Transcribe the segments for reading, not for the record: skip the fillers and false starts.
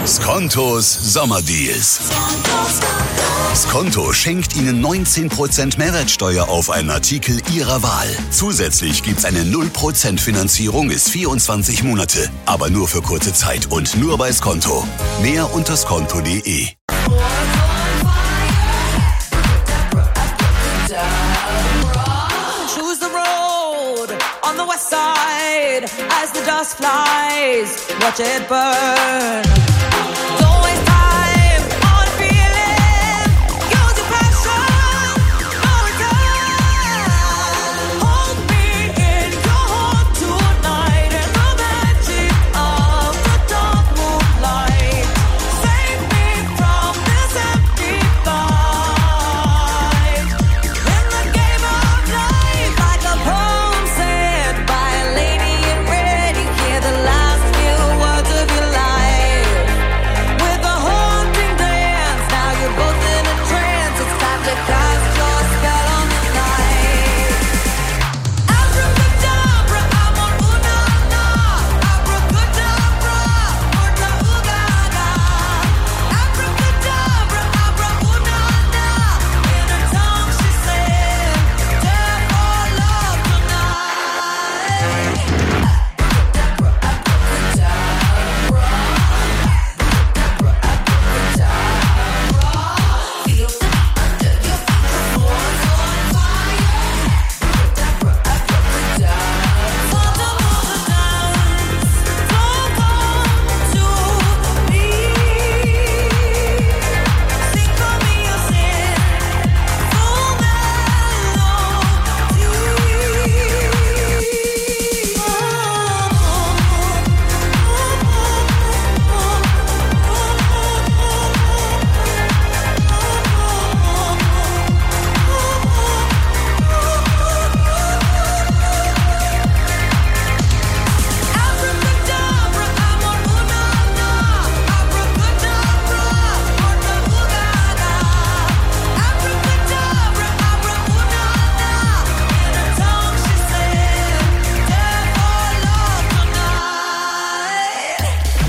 Skontos Sommerdeals. Skonto schenkt Ihnen 19% Mehrwertsteuer auf einen Artikel Ihrer Wahl. Zusätzlich gibt's eine 0% Finanzierung bis 24 Monate. Aber nur für kurze Zeit und nur bei Skonto. Mehr unter skonto.de. Choose the road on the west side as the dust flies. Watch it burn. Don't waste time on feeling. Use your passion. No return. Hold me in your heart tonight in the magic of the dark moonlight. Save me from this empty fight. In the game of life, like a poem said by a lady in red, you hear the last few words of your life. With a haunting dance, now you're both in a trance. It's time to cast your spell on the night. Abracadabra, amor una-na. Abracadabra, orta ugaga. Abracadabra, abra una-na. In her tongue she said, death or love tonight. Abracadabra, amor una-na. Abracadabra, orta ugaga. Abracadabra, abra una-na. In her tongue she said, death or love tonight.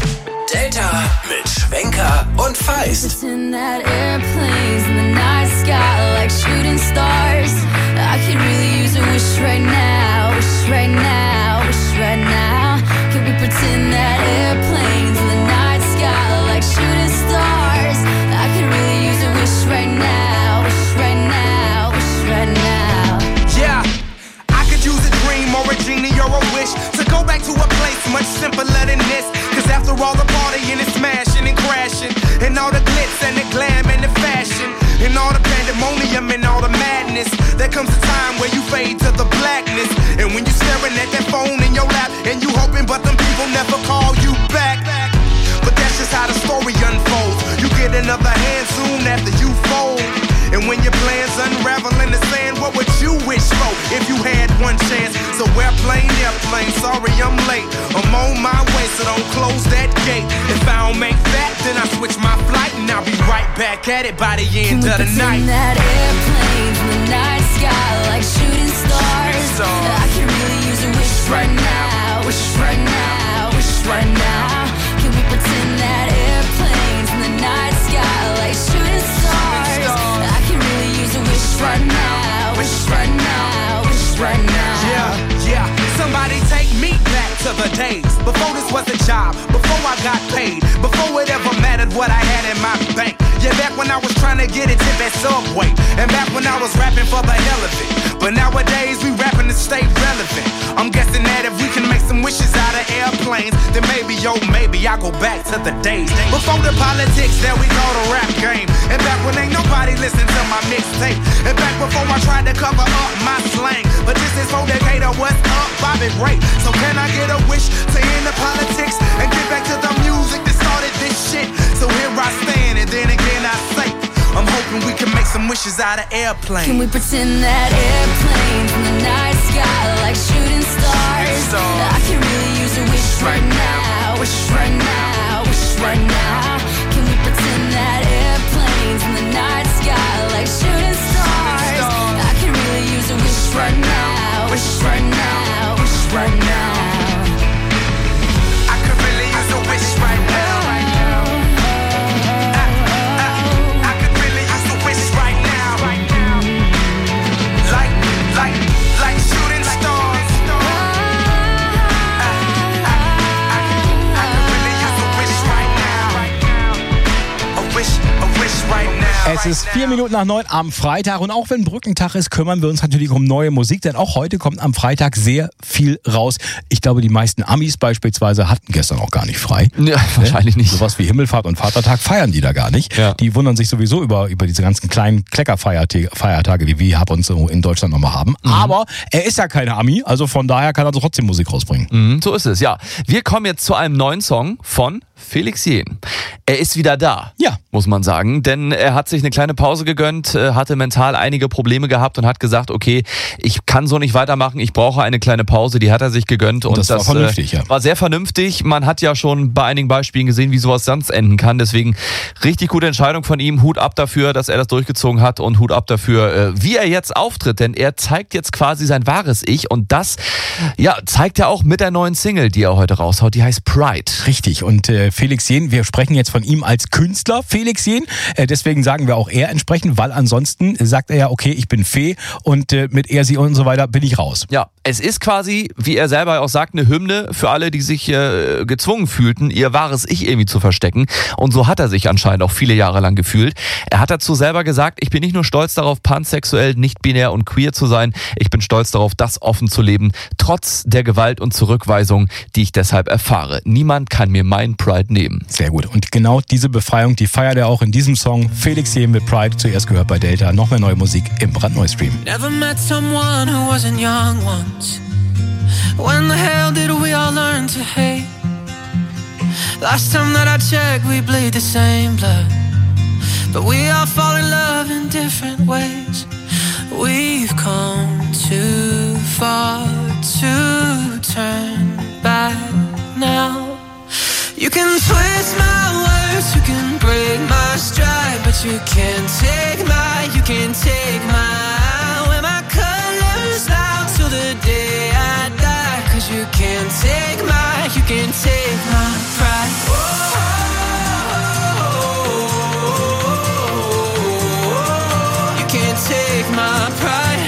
Delta mit Schwenker und Feist. Pretend that airplanes in the night sky like shooting stars. I could really use a wish right now, wish right now, wish right now. Can we pretend that airplanes in the night sky like shooting stars? I could really use a wish right now, wish right now, wish right now. Yeah, I could use a dream or a genie or a wish to go back to a place much simpler than this. Cause after all the partying and smashing and crashing, and all the glitz and the glam and the fashion, and all the pandemonium and all the madness, there comes a time where you fade to the blackness. And when you're staring at that phone in your lap, and you hoping but them people never call you back. But that's just how the story unfolds. You get another hand soon after you fold. And when your plans unravel in the sand, what would you wish for if you had one chance? So airplane, sorry I'm late. I'm on my way, so don't close that gate. If I don't make that, then I switch my flight, and I'll be right back at it by the end of the night. Can we pretend that airplanes in the night sky like shooting stars? I can really use a wish right now, wish right now, wish right now. Can we pretend that airplanes in the night sky like shooting stars? I can really use a wish right now, wish right now, wish right now. Yeah, somebody take me back to the days before this was a job, before I got paid, before it ever mattered what I had in my bank. Yeah, back when I was trying to get a tip at Subway, and back when I was rapping for the hell of it. But nowadays we rapping to stay relevant. I'm guessing that if we can make some wishes out of airplanes, then maybe, maybe I go back to the days before the politics that we call the rap game. And back when ain't nobody listened to my mixtape. And back before I tried to cover up my slang. But this is for Decatur, what's up, Bobby Ray? So can I get a wish to end the politics and get back to the music that started this shit? So here I stand, and then again I say, I'm hoping we can make some wishes out of airplanes. Can we pretend that airplanes in the night sky like shooting stars? I can really use a wish right now, wish right now, wish right now. Can we pretend that airplanes in the night sky like shooting stars? I can really use a wish right now, wish right now, wish right now. I could really use a wish right now. Es ist 4 Minuten nach 9 am Freitag und auch wenn Brückentag ist, kümmern wir uns natürlich um neue Musik, denn auch heute kommt am Freitag sehr viel raus. Ich glaube, die meisten Amis beispielsweise hatten gestern auch gar nicht frei. Ja, wahrscheinlich nicht. Sowas wie Himmelfahrt und Vatertag feiern die da gar nicht. Ja. Die wundern sich sowieso über diese ganzen kleinen Kleckerfeiertage, wie wir ab und so in Deutschland nochmal haben. Aber er ist ja keine Ami, also von daher kann er trotzdem Musik rausbringen. So ist es, ja. Wir kommen jetzt zu einem neuen Song von Felix Jähn. Er ist wieder da, Ja. muss man sagen, denn er hat sich eine kleine Pause gegönnt, hatte mental einige Probleme gehabt und hat gesagt, okay, ich kann so nicht weitermachen, ich brauche eine kleine Pause, die hat er sich gegönnt. Und das war vernünftig, ja. War sehr vernünftig. Man hat ja schon bei einigen Beispielen gesehen, wie sowas sonst enden kann, deswegen richtig gute Entscheidung von ihm, Hut ab dafür, dass er das durchgezogen hat und Hut ab dafür, wie er jetzt auftritt, denn er zeigt jetzt quasi sein wahres Ich und das zeigt er auch mit der neuen Single, die er heute raushaut, die heißt Pride. Richtig, und Felix Jähn, wir sprechen jetzt von ihm als Künstler, Felix Jähn, deswegen sagen wir auch er entsprechend, weil ansonsten sagt er ja, okay, ich bin Fee und mit er, sie und so weiter bin ich raus. Ja, es ist quasi, wie er selber auch sagt, eine Hymne für alle, die sich gezwungen fühlten, ihr wahres Ich irgendwie zu verstecken. Und so hat er sich anscheinend auch viele Jahre lang gefühlt. Er hat dazu selber gesagt, ich bin nicht nur stolz darauf, pansexuell, nicht binär und queer zu sein, ich bin stolz darauf, das offen zu leben, trotz der Gewalt und Zurückweisung, die ich deshalb erfahre. Niemand kann mir mein Pride nehmen. Sehr gut. Und genau diese Befreiung, die feiert er auch in diesem Song. Felix Jähn mit Pride, zuerst gehört bei Delta. Noch mehr neue Musik im Brandneu-Stream. Never met someone who wasn't young once. When the hell did we all learn to hate? Last time that I checked, we bleed the same blood. But we all fall in love in different ways. We've come too far to turn back now. You can twist my words, you can break my stride, but you can't take my, wear my colors out till the day I die. Cause you can't take my pride. You can't take my pride.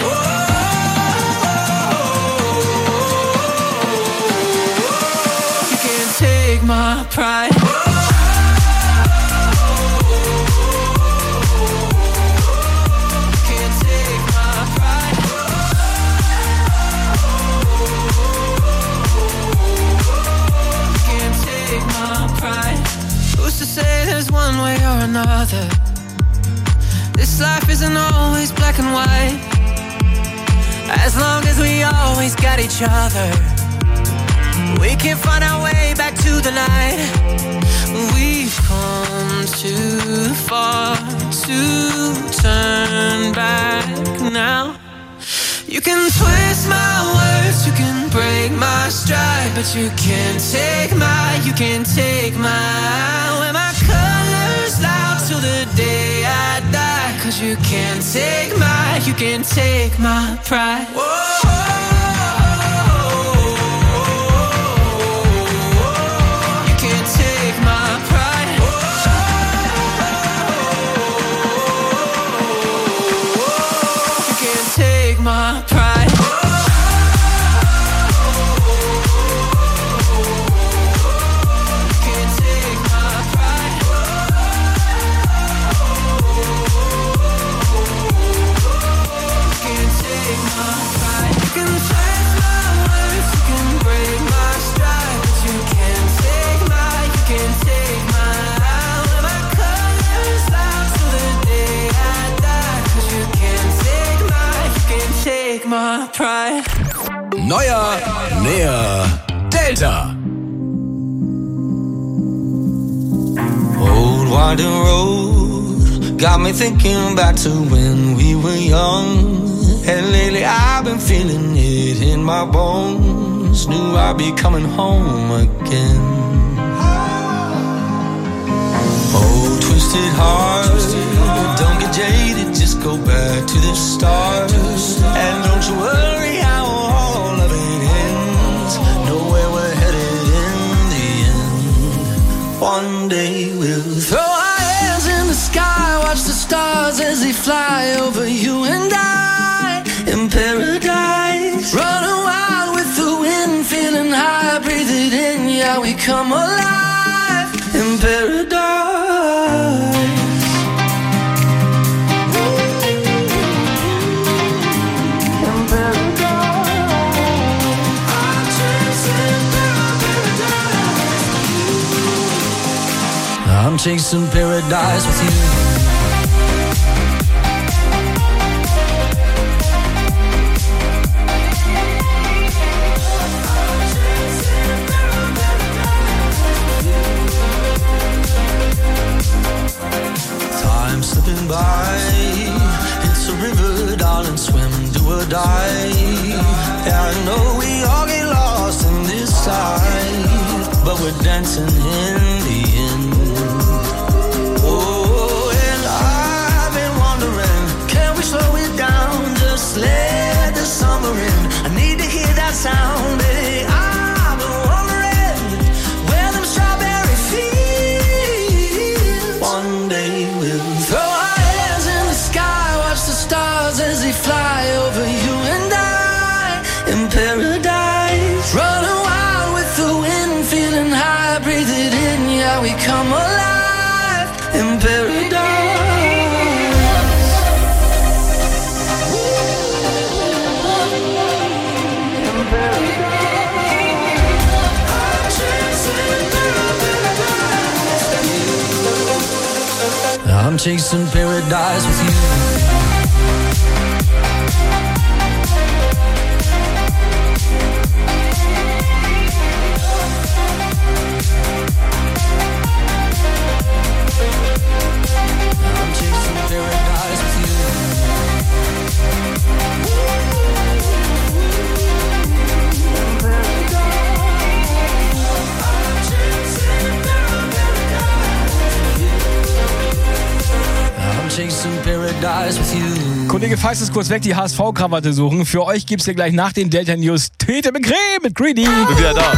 You can't take my pride. Say there's one way or another. This life isn't always black and white. As long as we always got each other, we can find our way back to the light. We've come too far to turn back now. You can twist my words, you can break my stride, but you can't take my, wear my colors loud till the day I die. Cause you can't take my pride. You can't take my pride. You can't take my pride. Neuer, näher, Delta. Old winding road got me thinking back to when we were young. And lately I've been feeling it in my bones. Knew I'd be coming home again. Oh, twisted heart, don't get jaded, just go back to the start. And don't you worry how all of it ends. Know where we're headed in the end. One day we'll throw our hands in the sky, watch the stars as they fly over you and I. In paradise, running wild with the wind, feeling high, breathe it in, yeah, we come alive. In paradise. I'm chasing paradise with you. Time slipping by, it's a river, darling, swim, do or die. Yeah, I know we all get lost in this life, but we're dancing in the end. Oh, and I've been wondering, can we slow it down, just let the summer in. I need to hear that sound, baby. I've been wondering where them strawberry fields. One day we'll throw our hands in the sky, watch the stars as they fly over you and I in paradise. Running wild with the wind, feeling high, breathe it in, yeah, we come alive in paradise. I'm chasing paradise with you. I'm chasing paradise with you. I'm chasing paradise with you. Kollege Feist ist kurz weg, die HSV-Krawatte suchen. Für euch gibt's hier gleich nach den Delta News Tete mit Creme mit Greedy. Bin wieder da.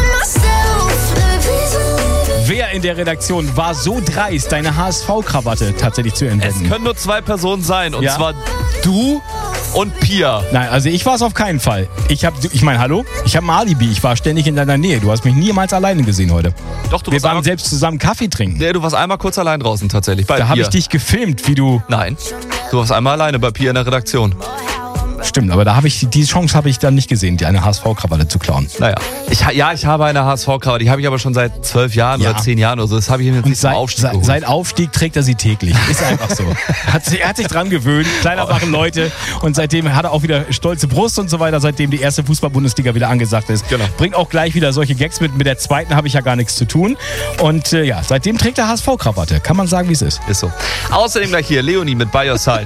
Wer in der Redaktion war so dreist, deine HSV-Krawatte tatsächlich zu Es entwenden? können nur zwei Personen sein, und Ja. zwar du und Pia. Nein, also ich war es auf keinen Fall. Ich meine, hallo? Ich habe ein Alibi. Ich war ständig in deiner Nähe. Du hast mich niemals alleine gesehen heute. Doch, du Wir warst waren einmal, selbst zusammen Kaffee trinken. nee, du warst einmal kurz allein draußen tatsächlich. Bei Da habe Pia. ich dich gefilmt, wie du... Nein, du warst einmal alleine bei Pia in der Redaktion. Stimmt, aber da die Chance habe ich dann nicht gesehen, dir eine HSV-Krawatte zu klauen. Naja, ich habe eine HSV-Krawatte, die habe ich aber schon seit 12 Jahren Ja. oder 10 Jahren oder so. Das habe ich ihm jetzt Und nicht zum Aufstieg geholt. seit Aufstieg trägt er sie täglich. Ist einfach so. Er hat sich dran gewöhnt. Kleiner wache Leute. Und seitdem hat er auch wieder stolze Brust und so weiter, seitdem die erste Fußball-Bundesliga wieder angesagt ist. Genau. Bringt auch gleich wieder solche Gags mit. Mit der zweiten habe ich ja gar nichts zu tun. Und ja, seitdem trägt er HSV-Krawatte. Kann man sagen, wie es ist. Ist so. Außerdem gleich hier Leonie mit By Your Side.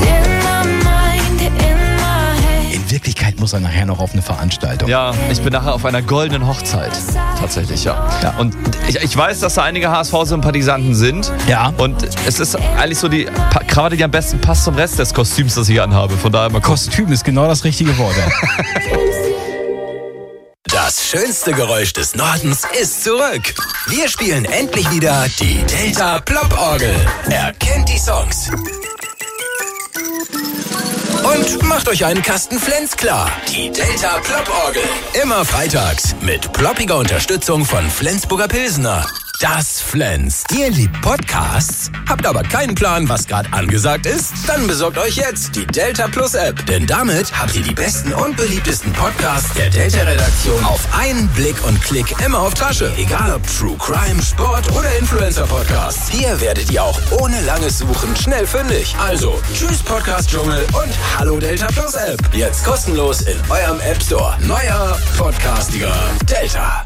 In Wirklichkeit muss er nachher noch auf eine Veranstaltung. Ja, ich bin nachher auf einer goldenen Hochzeit. Tatsächlich, ja. Ja. Und ich weiß, dass da einige HSV-Sympathisanten sind. Ja. Und es ist eigentlich so die Krawatte, die am besten passt zum Rest des Kostüms, das ich anhabe. Von daher mal Kostüm ist genau das richtige Wort. Ja. Das schönste Geräusch des Nordens ist zurück. Wir spielen endlich wieder die Delta Plop-Orgel. Erkennt die Songs. Und macht euch einen Kasten Flens klar. Die Delta Plop-Orgel. Immer freitags mit ploppiger Unterstützung von Flensburger Pilsner. Das Flens. Ihr liebt Podcasts? Habt aber keinen Plan, was gerade angesagt ist? Dann besorgt euch jetzt die Delta Plus App. Denn damit habt ihr die besten und beliebtesten Podcasts der Delta-Redaktion auf einen Blick und Klick immer auf Tasche. Egal ob True Crime, Sport oder Influencer-Podcasts. Hier werdet ihr auch ohne langes Suchen schnell fündig. Also, tschüss Podcast-Dschungel und hallo Delta Plus App. Jetzt kostenlos in eurem App Store. Neuer Podcastiger Delta.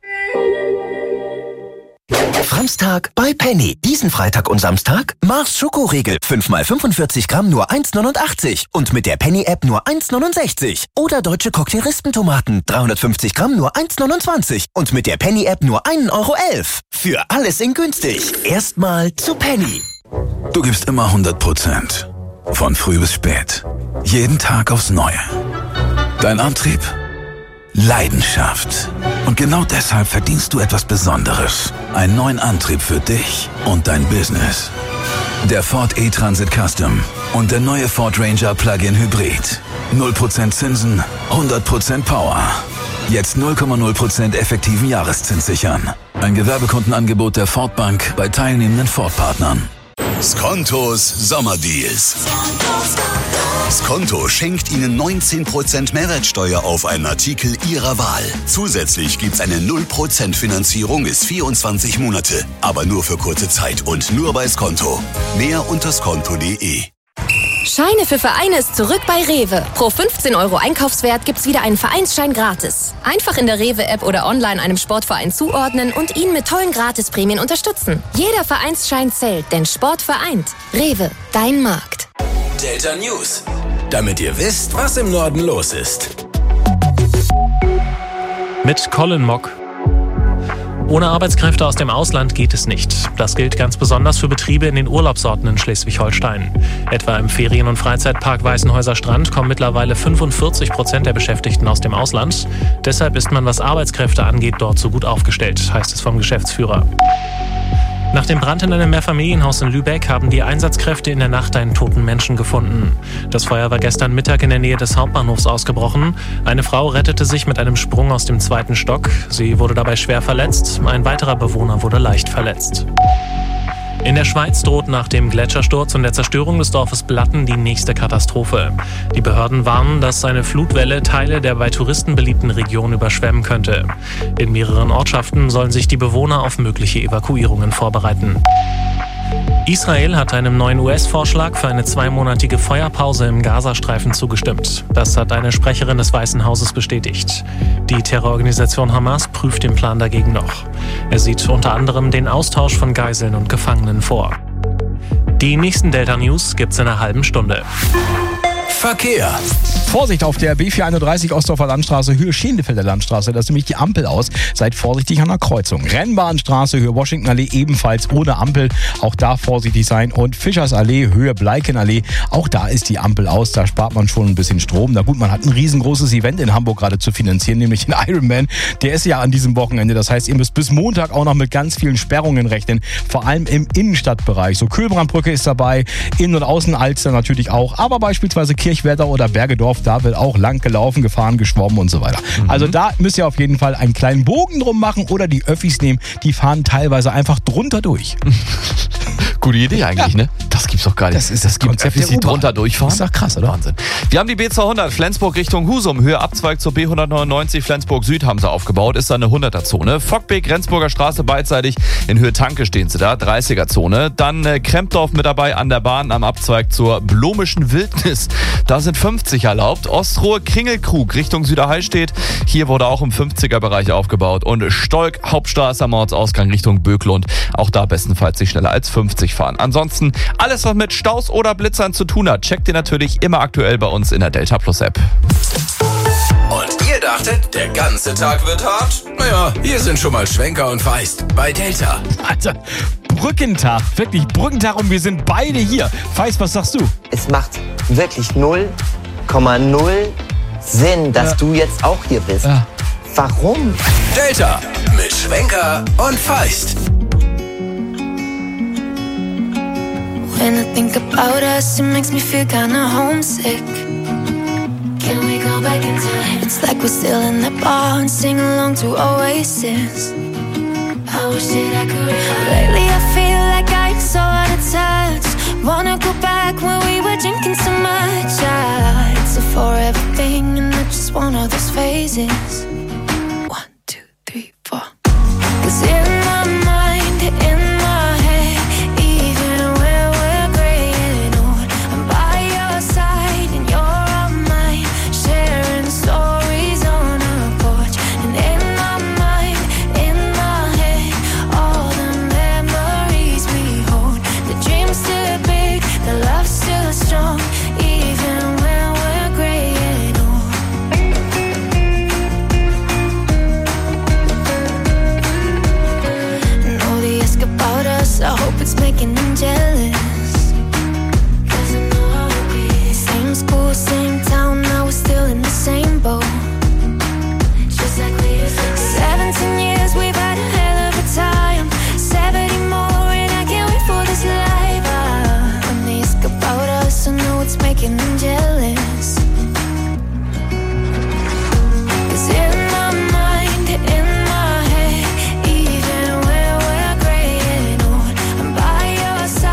Samstag bei Penny. Diesen Freitag und Samstag Mars Schokoriegel. 5x45 Gramm nur 1,89. Und mit der Penny-App nur 1,69. Oder deutsche Cocktail-Rispentomaten. 350 Gramm nur 1,29. Und mit der Penny-App nur 1,11 Euro. Für alles in günstig. Erstmal zu Penny. Du gibst immer 100%. Von früh bis spät. Jeden Tag aufs Neue. Dein Antrieb? Leidenschaft. Und genau deshalb verdienst du etwas Besonderes. Einen neuen Antrieb für dich und dein Business. Der Ford E-Transit Custom und der neue Ford Ranger Plug-in Hybrid. 0% Zinsen, 100% Power. Jetzt 0,0% effektiven Jahreszins sichern. Ein Gewerbekundenangebot der Ford Bank bei teilnehmenden Ford-Partnern. Skontos Sommerdeals. Skonto schenkt Ihnen 19% Mehrwertsteuer auf einen Artikel Ihrer Wahl. Zusätzlich gibt's eine 0% Finanzierung bis 24 Monate. Aber nur für kurze Zeit und nur bei Skonto. Mehr unter skonto.de. Scheine für Vereine ist zurück bei Rewe. Pro 15 € Einkaufswert gibt's wieder einen Vereinsschein gratis. Einfach in der Rewe-App oder online einem Sportverein zuordnen und ihn mit tollen Gratisprämien unterstützen. Jeder Vereinsschein zählt, denn Sport vereint. Rewe, dein Markt. Delta News. Damit ihr wisst, was im Norden los ist. Mit Colin Mock. Ohne Arbeitskräfte aus dem Ausland geht es nicht. Das gilt ganz besonders für Betriebe in den Urlaubsorten in Schleswig-Holstein. Etwa im Ferien- und Freizeitpark Weißenhäuser Strand kommen mittlerweile 45% der Beschäftigten aus dem Ausland. Deshalb ist man, was Arbeitskräfte angeht, dort so gut aufgestellt, heißt es vom Geschäftsführer. Nach dem Brand in einem Mehrfamilienhaus in Lübeck haben die Einsatzkräfte in der Nacht einen toten Menschen gefunden. Das Feuer war gestern Mittag in der Nähe des Hauptbahnhofs ausgebrochen. Eine Frau rettete sich mit einem Sprung aus dem 2. Stock. Sie wurde dabei schwer verletzt. Ein weiterer Bewohner wurde leicht verletzt. In der Schweiz droht nach dem Gletschersturz und der Zerstörung des Dorfes Blatten die nächste Katastrophe. Die Behörden warnen, dass eine Flutwelle Teile der bei Touristen beliebten Region überschwemmen könnte. In mehreren Ortschaften sollen sich die Bewohner auf mögliche Evakuierungen vorbereiten. Israel hat einem neuen US-Vorschlag für eine 2-monatige Feuerpause im Gazastreifen zugestimmt. Das hat eine Sprecherin des Weißen Hauses bestätigt. Die Terrororganisation Hamas prüft den Plan dagegen noch. Er sieht unter anderem den Austausch von Geiseln und Gefangenen vor. Die nächsten Delta News gibt's in einer halben Stunde. Verkehr. Vorsicht auf der B431 Ostdorfer Landstraße, Höhe Schendefelder Landstraße. Da ist nämlich die Ampel aus. Seid vorsichtig an der Kreuzung. Rennbahnstraße, Höhe Washingtonallee ebenfalls ohne Ampel. Auch da vorsichtig sein. Und Fischersallee, Höhe Bleikenallee. Auch da ist die Ampel aus. Da spart man schon ein bisschen Strom. Na gut, man hat ein riesengroßes Event in Hamburg gerade zu finanzieren, nämlich den Ironman. Der ist ja an diesem Wochenende. Das heißt, ihr müsst bis Montag auch noch mit ganz vielen Sperrungen rechnen. Vor allem im Innenstadtbereich. So Kühlbrandbrücke ist dabei. Innen- und Außenalster natürlich auch. Aber beispielsweise Kirchwerder oder Bergedorf, da wird auch lang gelaufen, gefahren, geschwommen und so weiter. Also da müsst ihr auf jeden Fall einen kleinen Bogen drum machen oder die Öffis nehmen. Die fahren teilweise einfach drunter durch. Gute Idee eigentlich, ne? Das gibt's doch gar nicht. Das ist das Konzept Öffis, die drunter durchfahren. Das ist doch krass, oder? Wahnsinn. Wir haben die B200 Flensburg Richtung Husum. Höhe Abzweig zur B199 Flensburg Süd haben sie aufgebaut. Ist da eine 100er-Zone. Fockbeek, Rendsburger Straße beidseitig. In Höhe Tanke stehen sie da. 30er-Zone. Dann Krempdorf mit dabei an der Bahn am Abzweig zur Blomischen Wildnis. Da sind 50 erlaubt. Ostrohe Kringelkrug Richtung Süderhallstedt. Hier wurde auch im 50er-Bereich aufgebaut. Und Stolk Hauptstraße am Ortsausgang Richtung Böklund. Auch da bestenfalls nicht schneller als 50 fahren. Ansonsten alles, was mit Staus oder Blitzern zu tun hat, checkt ihr natürlich immer aktuell bei uns in der Delta Plus App. Und ihr dachtet, der ganze Tag wird hart? Naja, hier sind schon mal Schwenker und Feist bei Delta. Alter, Brückentag, wirklich Brückentag und wir sind beide hier. Feist, was sagst du? Es macht wirklich 0,0 Sinn, dass du jetzt auch hier bist. Ja. Warum? Delta mit Schwenker und Feist. When I think about us, it makes me feel kinda homesick. Can we go back in time? It's like we're still in that bar and sing along to Oasis. I wish that I could rewind. Lately I feel like I'm so out of touch. Wanna go back when we were drinking so much. It's a forever thing and I just want all those phases. 1, 2, 3, 4. 'Cause in my mind, in my head, even when we're gray and old, I'm by your side and you're on mine, sharing stories on a porch. And in my mind, in my head, all the memories we hold. The dream's still big, the love's still strong, even when we're gray and old. And all they ask about us, I hope it's making them jealous. 'Cause I know how it is. Same school, same town, now we're still in the same boat. Just like we used to be. 17 years, we've had a hell of a time. 70 more, and I can't wait for this life. When they ask about us, I know it's making them jealous. 'Cause in my mind, in my head, even when we're gray and old, I'm by your side.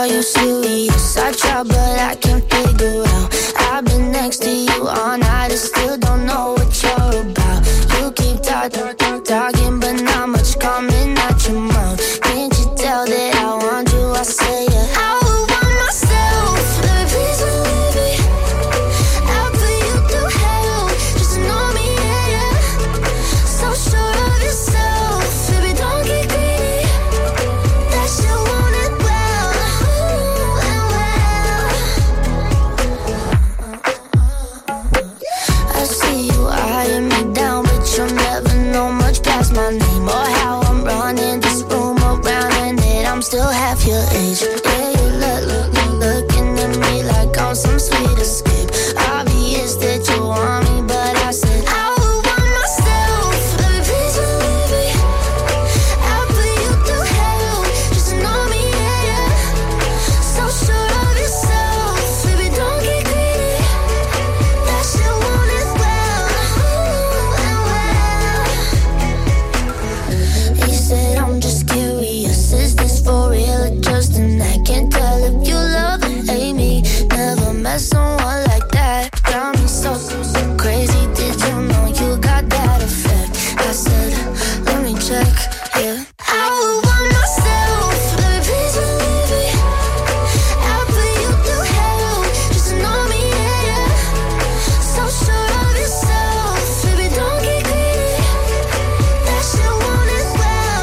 Are you serious? I try but I can't figure out. I've been next to you all night and still don't know what you're about. You keep talking but not much coming out your mouth. Can't you tell that I want you? I say yeah. I would want myself. Baby, please believe me. I'll put you through hell. Just know me, yeah. So sure of yourself. Baby, don't get greedy. That you want it well. I see you eyeing me down, but you'll never know much past my name or how I'm running this room around, and that I'm still half your age. Yeah, you looking at me like I'm some sweet escape. Obvious that you want me, but I said I would want myself. Baby, please believe me. I'll put you through hell. Just know me, yeah. So sure of yourself. Baby, don't get greedy. That you want it well. He said I'm just curious. Is this for real or just an act? Can't tell if you love or hate me. Never met someone like that. Got me so crazy. Did you know you got that effect? I said, let me check, yeah. I would want myself. Baby, please believe me. I'll put you through hell. Just know me, yeah. So sure of yourself. Baby, don't get greedy. That you want it well.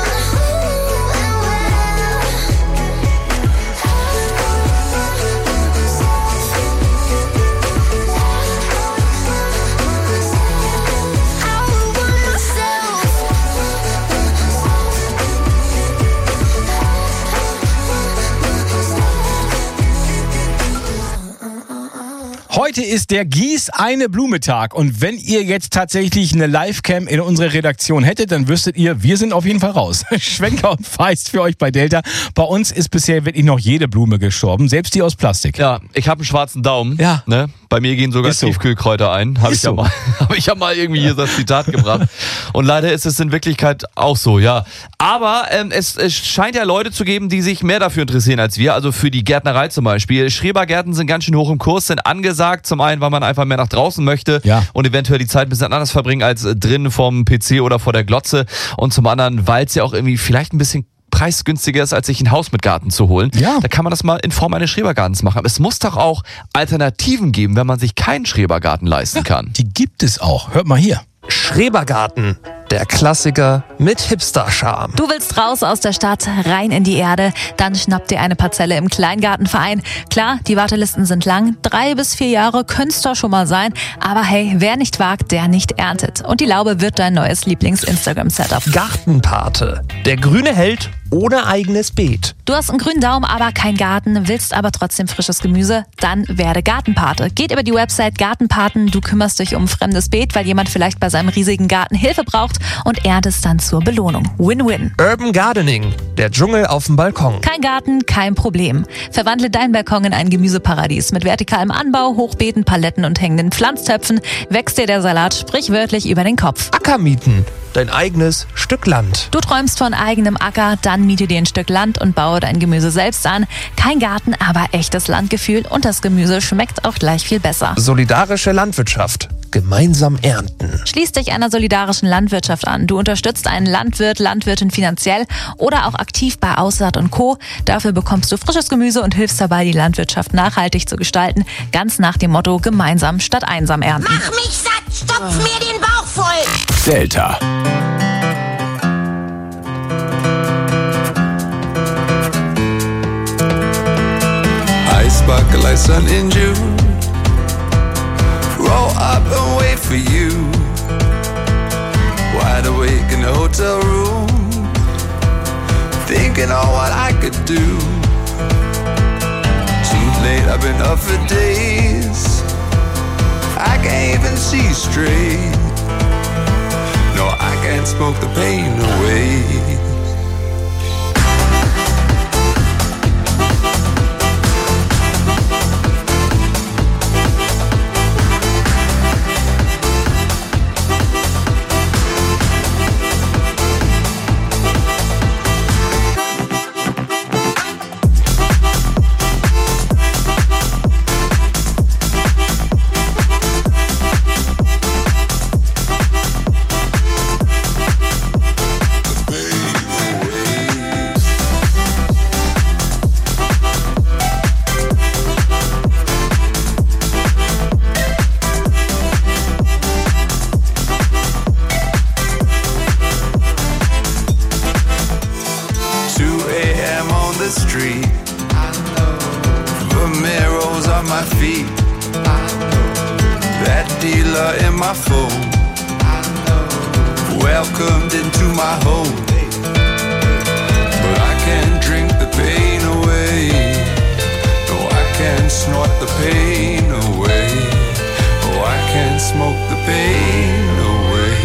Heute ist der Gieß-eine-Blume-Tag und wenn ihr jetzt tatsächlich eine Livecam in unserer Redaktion hättet, dann wüsstet ihr, wir sind auf jeden Fall raus. Schwenker und Feist für euch bei Delta. Bei uns ist bisher wirklich noch jede Blume gestorben, selbst die aus Plastik. Ja, ich habe einen schwarzen Daumen. Ja. Ne? Bei mir gehen sogar so. Tiefkühlkräuter ein. Habe ich, hab ich ja mal irgendwie hier das Zitat gebracht. Und leider ist es in Wirklichkeit auch so, ja. Aber es scheint ja Leute zu geben, die sich mehr dafür interessieren als wir. Also für die Gärtnerei zum Beispiel. Schrebergärten sind ganz schön hoch im Kurs, sind angesagt. Zum einen, weil man einfach mehr nach draußen möchte und eventuell die Zeit ein bisschen anders verbringen als drin vorm PC oder vor der Glotze. Und zum anderen, weil es ja auch irgendwie vielleicht ein bisschen preisgünstiger ist, als sich ein Haus mit Garten zu holen. Ja. Da kann man das mal in Form eines Schrebergartens machen. Aber es muss doch auch Alternativen geben, wenn man sich keinen Schrebergarten leisten kann. Die gibt es auch. Hört mal hier. Schrebergarten, der Klassiker mit Hipster-Charme. Du willst raus aus der Stadt, rein in die Erde, dann schnapp dir eine Parzelle im Kleingartenverein. Klar, die Wartelisten sind lang, 3 bis 4 Jahre können's da schon mal sein, aber hey, wer nicht wagt, der nicht erntet. Und die Laube wird dein neues Lieblings-Instagram-Setup. Gartenpate, der grüne Held ohne eigenes Beet. Du hast einen grünen Daumen, aber kein Garten, willst aber trotzdem frisches Gemüse? Dann werde Gartenpate. Geht über die Website Gartenpaten, du kümmerst dich um fremdes Beet, weil jemand vielleicht bei seinem riesigen Garten Hilfe braucht und erntest dann zur Belohnung. Win-win. Urban Gardening, der Dschungel auf dem Balkon. Kein Garten, kein Problem. Verwandle deinen Balkon in ein Gemüseparadies. Mit vertikalem Anbau, Hochbeeten, Paletten und hängenden Pflanztöpfen wächst dir der Salat sprichwörtlich über den Kopf. Ackermieten, dein eigenes Stück Land. Du träumst von eigenem Acker, dann miete dir ein Stück Land und baue dein Gemüse selbst an. Kein Garten, aber echtes Landgefühl und das Gemüse schmeckt auch gleich viel besser. Solidarische Landwirtschaft. Gemeinsam ernten. Schließ dich einer solidarischen Landwirtschaft an. Du unterstützt einen Landwirt, Landwirtin finanziell oder auch aktiv bei Aussaat und Co. Dafür bekommst du frisches Gemüse und hilfst dabei, die Landwirtschaft nachhaltig zu gestalten. Ganz nach dem Motto, gemeinsam statt einsam ernten. Mach mich satt, stopf mir den Bauch voll. Delta. Ice bucket like sun in June. Roll up and wait for you. Wide awake in the hotel room, thinking on what I could do. Too late, I've been up for days. I can't even see straight. No, I can't smoke the pain away. the street. Romero's on my feet. That dealer in my phone. Welcomed into my home. But I can't drink the pain away. No, I can't snort the pain away. Oh, I can't smoke the pain away.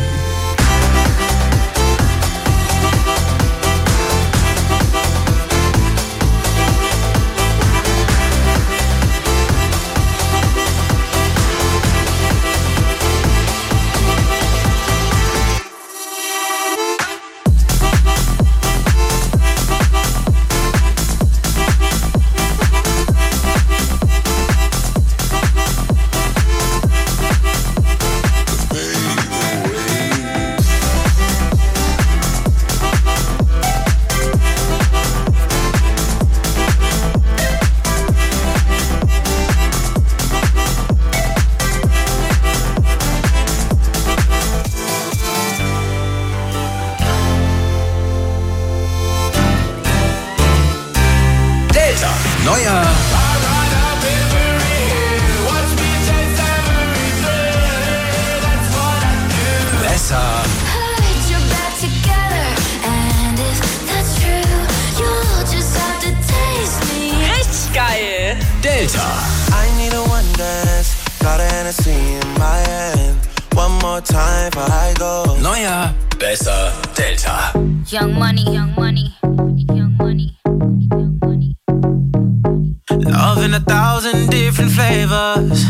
Young money, young money, young money, young money. Love in 1,000 different flavors.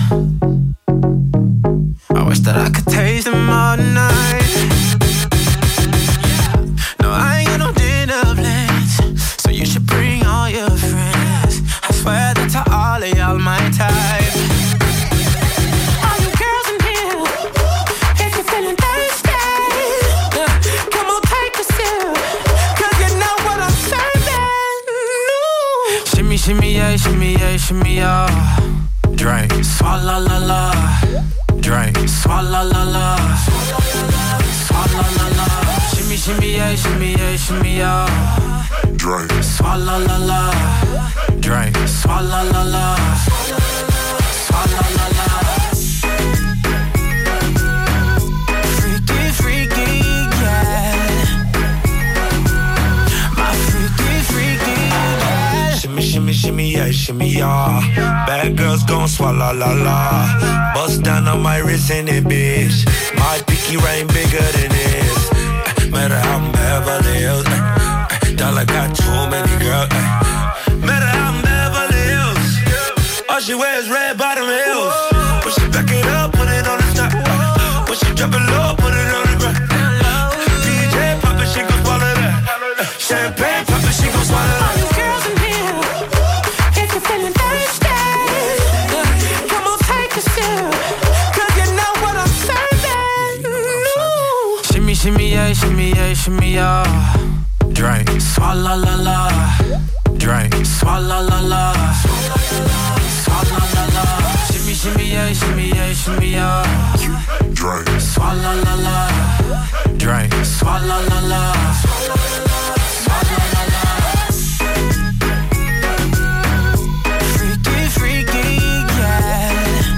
I wish that I could taste them all night. No, I ain't got no dinner plans, so you should bring all your friends. I swear that to all of y'all my type. All you girls in here, if you're feeling thirsty, come on, take a sip, 'cause you know what I'm serving. Shimmy, shimmy, yeah, shimmy, yeah, shimmy, yeah. Drink, swalla la la. Drink, swalla la la. Swalla la la. Shimmy, shimmy, yeah, shimmy, yeah, shimmy, yeah. Drink, swalla la la. Drink, swalla la la. Swalla la la. Freaky, freaky, yeah. My freaky, freaky, yeah. Shimmy, shimmy, shimmy, yeah, shimmy, yeah. Bad girls gon' swallow la la. Bust down on my wrist and it, bitch. My pinky ring bigger than this. Matter how I'm Beverly Hills. Dollar got too many girls. Matter how I'm Beverly Hills. All she wears red bottom heels. When she back it up, put it on the top. When she drop it low, put it on the ground. DJ pop it, she gon' swallow that. Champagne pop it, she gon' swallow that. All you girls in here, if you're feeling thirsty, come on, take a sip, 'cause you know what I'm serving. Shimmy, shimmy, yeah, shimmy, yeah, shimmy, yeah. Drink, swalla la la. Drink, swalla la la. Swalla la la. Shimmy, shimmy, yeah, shimmy, yeah, shimmy, yeah. Drink, swalla la la. Drink, swalla la la. Swalla la la. Freaky, freaky, yeah.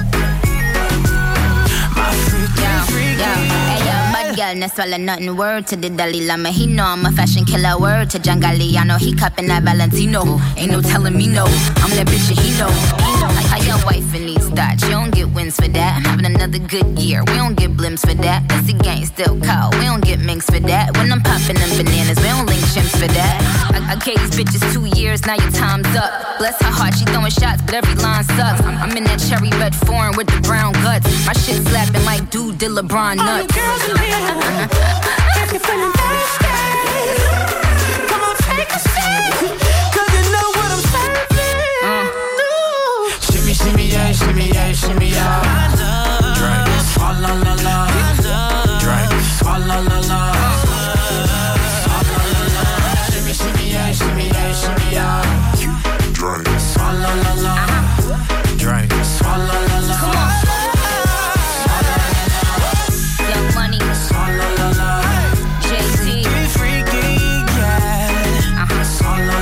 My freaky, freaky. Girl, no swallow nothing. Word to the Dalai Lama. He know I'm a fashion killer. Word to John Galliano. He cupping that Valentino. Ain't no telling me no. I'm that bitch and he know. How your wife in these thoughts? You don't get wins for that. I'm having another good year. We don't get blimps for that. That's the gang still call. We don't get minks for that. When I'm popping them bananas, we don't link chimps for that. I gave these bitches 2 years. Now your time's up. Bless her heart, she throwing shots, but every line sucks. I'm in that cherry red foreign with the brown guts. My shit slapping like dude did LeBron nuts. All you girls in here, if you're feeling thirsty, come on, take a sip, 'cause you know what I'm serving. Shimmy, shimmy, yeah, shimmy, yeah, shimmy, yeah. Drink, swalla la la. Drink, swalla la la. Shimmy, shimmy, yeah, shimmy, yeah, shimmy, yeah. Drink, swalla la la. Drink, swalla la la. Young money, swalla la la. JT, freaky, yeah. Swalla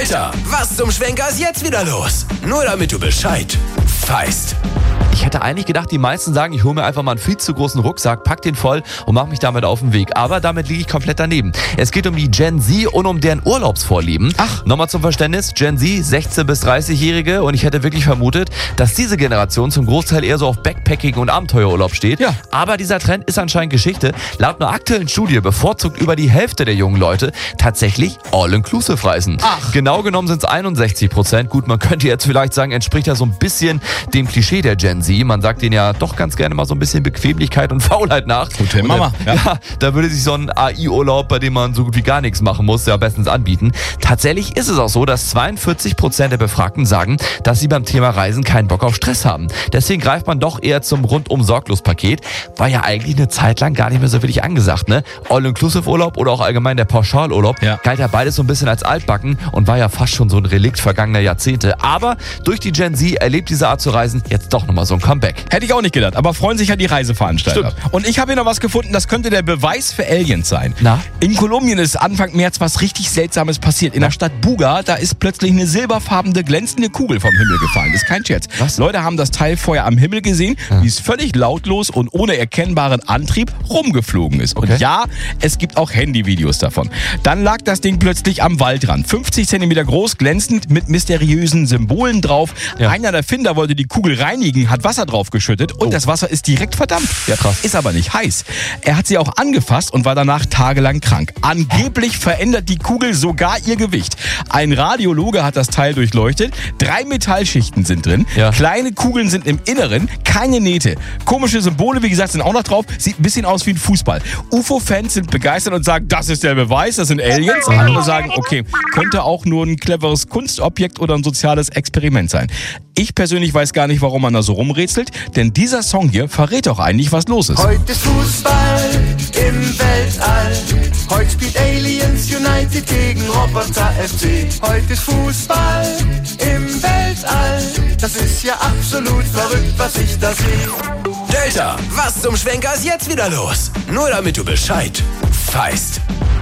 Delta, was zum Schwenker ist jetzt wieder los? Nur damit du Bescheid weißt. Ich hätte eigentlich gedacht, die meisten sagen, ich hole mir einfach mal einen viel zu großen Rucksack, pack den voll und mache mich damit auf den Weg. Aber damit liege ich komplett daneben. Es geht um die Gen Z und um deren Urlaubsvorlieben. Nochmal zum Verständnis, Gen Z, 16- bis 30-Jährige, und ich hätte wirklich vermutet, dass diese Generation zum Großteil eher so auf Backpacking und Abenteuerurlaub steht. Ja. Aber dieser Trend ist anscheinend Geschichte. Laut einer aktuellen Studie bevorzugt über die Hälfte der jungen Leute tatsächlich All-Inclusive-Reisen. Genau genommen sind es 61%. Gut, man könnte jetzt vielleicht sagen, entspricht ja so ein bisschen dem Klischee der Gen Z. Man sagt denen ja doch ganz gerne mal so ein bisschen Bequemlichkeit und Faulheit nach. Hotel Mama. Ja, da würde sich so ein AI-Urlaub, bei dem man so gut wie gar nichts machen muss, ja bestens anbieten. Tatsächlich ist es auch so, dass 42% der Befragten sagen, dass sie beim Thema Reisen keinen Bock auf Stress haben. Deswegen greift man doch eher zum Rundum-Sorglos-Paket. War ja eigentlich eine Zeit lang gar nicht mehr so wirklich angesagt, ne? All-Inclusive-Urlaub oder auch allgemein der Pauschalurlaub galt ja beides so ein bisschen als altbacken und war ja fast schon so ein Relikt vergangener Jahrzehnte. Aber durch die Gen Z erlebt diese Art zu reisen jetzt doch nochmal so ein Comeback. Hätte ich auch nicht gedacht, aber freuen sich ja die Reiseveranstalter. Stimmt. Und ich habe hier noch was gefunden, das könnte der Beweis für Aliens sein. Na? In Kolumbien ist Anfang März was richtig Seltsames passiert. In der Stadt Buga, da ist plötzlich eine silberfarbene, glänzende Kugel vom Himmel gefallen. Das ist kein Scherz. Was? Leute haben das Teil vorher am Himmel gesehen, wie es völlig lautlos und ohne erkennbaren Antrieb rumgeflogen ist. Und ja, es gibt auch Handyvideos davon. Dann lag das Ding plötzlich am Waldrand. 50 Zentimeter groß, glänzend, mit mysteriösen Symbolen drauf. Einer der Finder wollte die Kugel reinigen, hat Wasser drauf geschüttet und das Wasser ist direkt verdampft. Ja, krass. Ist aber nicht heiß. Er hat sie auch angefasst und war danach tagelang krank. Angeblich verändert die Kugel sogar ihr Gewicht. Ein Radiologe hat das Teil durchleuchtet. 3 Metallschichten sind drin. Kleine Kugeln sind im Inneren, keine Nähte. Komische Symbole, wie gesagt, sind auch noch drauf. Sieht ein bisschen aus wie ein Fußball. UFO-Fans sind begeistert und sagen, das ist der Beweis, das sind Aliens. Andere sagen, okay, könnte auch nur ein cleveres Kunstobjekt oder ein soziales Experiment sein. Ich persönlich weiß gar nicht, warum man da so rumrätselt, denn dieser Song hier verrät doch eigentlich, was los ist. Heute ist Fußball im Weltall. Heute spielt Aliens United gegen Roboter FC. Heute ist Fußball im Weltall. Das ist ja absolut verrückt, was ich da sehe. Delta, was zum Schwenker ist jetzt wieder los? Nur damit du Bescheid weißt.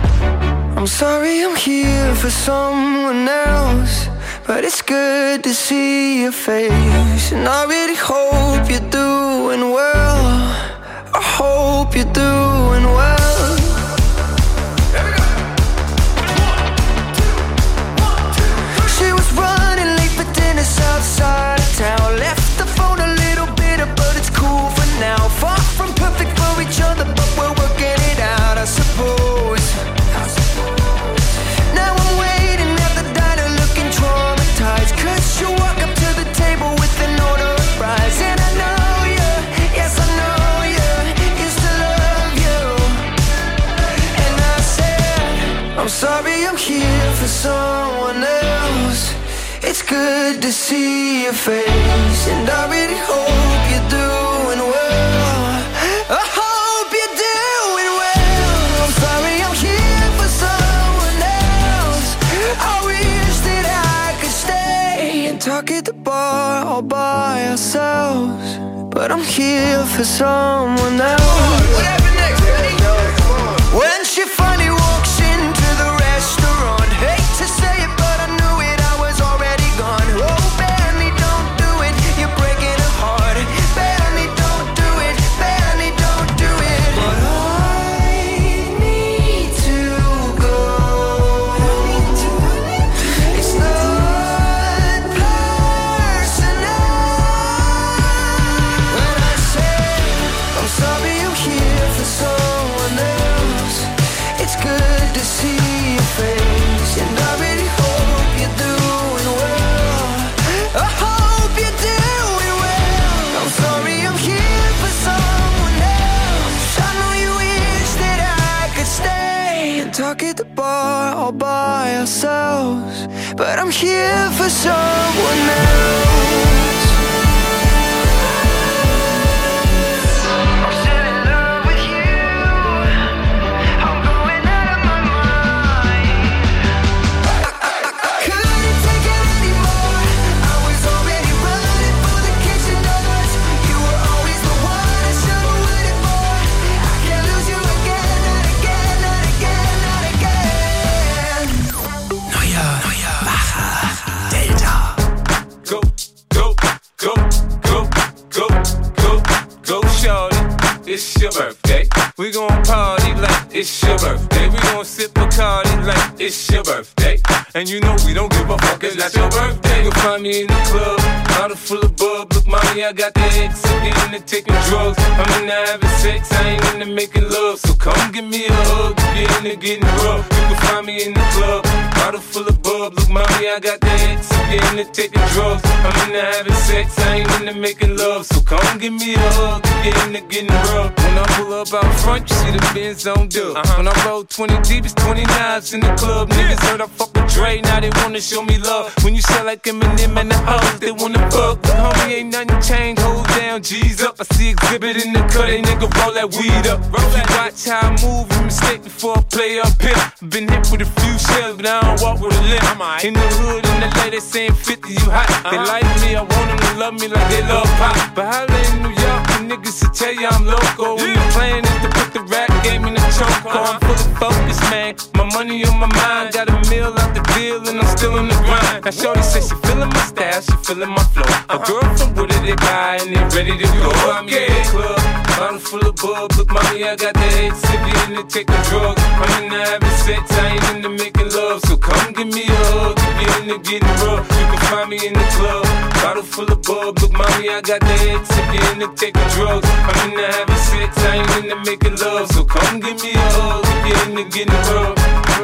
I'm sorry I'm here for someone else, but it's good to see your face. And I really hope you're doing well. I hope you're doing well. She was running late for dinner outside of town. Left the phone a little bitter, but it's cool for now. Far from perfect for each other, but we're working it out, I suppose. Now I'm waiting at the diner looking traumatized, 'cause you walk up to the table with an order of fries. And I know you, yes I know you, used to love you. And I said, I'm sorry I'm here for someone else. It's good to see your face, and I really hope you're doing well. I hope you're doing well. I'm sorry I'm here for someone else. I wish that I could stay and talk at the bar all by ourselves, but I'm here for someone else. What happened next, Eddie? When she finally walks into the restaurant, hate to say it, but I knew it, I was already gone. Oh, Benny, don't do it, you're breaking her heart. Benny, don't do it, Benny, don't do it. But I need to go. It's not personal. When I say I'm sorry I'm here for someone else, it's good to see your face, and I really hope you're doing well. I hope you're doing well. I'm sorry I'm here for someone else. I know you wish that I could stay and talk at the bar all by ourselves, but I'm here for someone else. Neuer, wacher, it's your birthday. We gon' party like it's your birthday. We gon' sip Bacardi like it's your birthday. And you know we don't give a fuck, it's not your birthday. You'll find me in the club, bottle full of bub. Look, mommy, I got the X, I'm into taking drugs. I'm into having sex, I ain't into making love. So come give me a hug, get into getting rough. You can find me in the club, bottle full of bub. Look, mommy, I got the X, I'm into taking drugs. I'm into having sex, I ain't into making love. So come give me a hug, get into getting rough. When I pull up out front, you see the Benz on dub. When I roll 20 deep, it's 20 knives in the club. Niggas heard I fuck with Dre, now they wanna show me love. When you sell like Eminem and the hoes, they wanna fuck. The homie ain't nothing changed, hold down, G's up. I see exhibit in the cut, they nigga roll that weed up. Roll that, watch how I move, you mistake before I play up here. Been hit with a few shells, but I don't walk with a limp. In the hood, in the lady saying 50, you hot. They like me, I want them to love me like they love pop. But holla in New York, the niggas will tell you I'm loco. And the plan is to put the rap game in the choke. I'm fully focused, man. My money on my mind, got a meal out the deal, and I'm still in the grind. Now shorty says she feeling my style, she feeling my flow. A girl from Wooded, they buy and they ready to go. I'm in the club, bottle full of bub. Look, mommy, I got the X, if you into taking drugs. I'm into having sex, I ain't into making love. So come give me a hug, if you into getting rough. You can find me in the club, bottle full of bub. Look, mommy, I got the X, if you into taking drugs. I'm into having sex, I ain't into making love. So come give me a hug, if you into getting rough.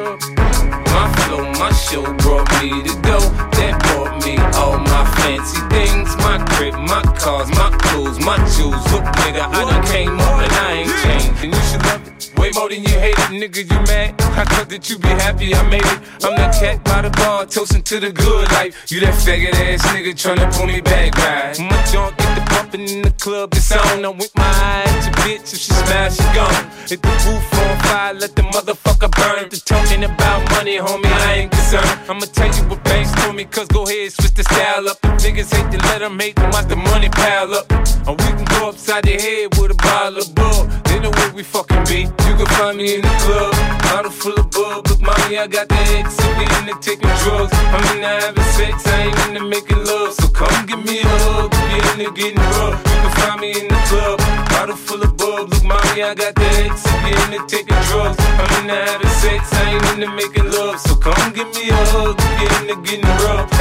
My flow, my show brought me to go. That brought me all my fancy things. My crib, my cars, my clothes, my jewels. Look, nigga, I done came up and I ain't changed. And you should love it way more than you hate it. Nigga, you mad? I thought that you be happy I made it. I'm that cat by the bar, toasting to the good life. You that faggot ass nigga tryna pull me back, right? My junk get the bumpin' in the club, it's on. I'm with my eye at your bitch, if she smash, she gone. Hit the roof on fire, let the motherfucker burn. The talking about money, homie, I ain't concerned. I'ma tell you what banks told me, cause go ahead, switch the style up. The niggas hate to let them hate them, watch the money pile up. Or we can go upside the head with a bottle of bub. They know where we fucking be. You can find me in the club, bottle full of bub. Look, mommy, I got the X, if we into taking drugs. I'm into having sex, I ain't into making love. So come give me a hug, if you into getting rough. You can find me in the club, bottle full of bub. Look, mommy, I got the X, if you into taking drugs. I'm into having sex, I ain't into making love. So come give me a hug, if you into getting rough.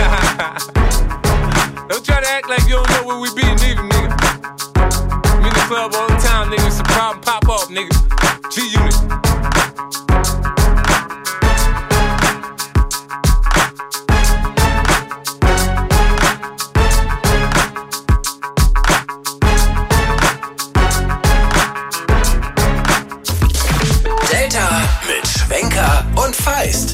Don't try to act like you don't know where we be, neither, nigga. I'm in the club all the time, nigga. It's a problem, pop off, nigga. G-Unit. Delta mit Schwenker und Feist.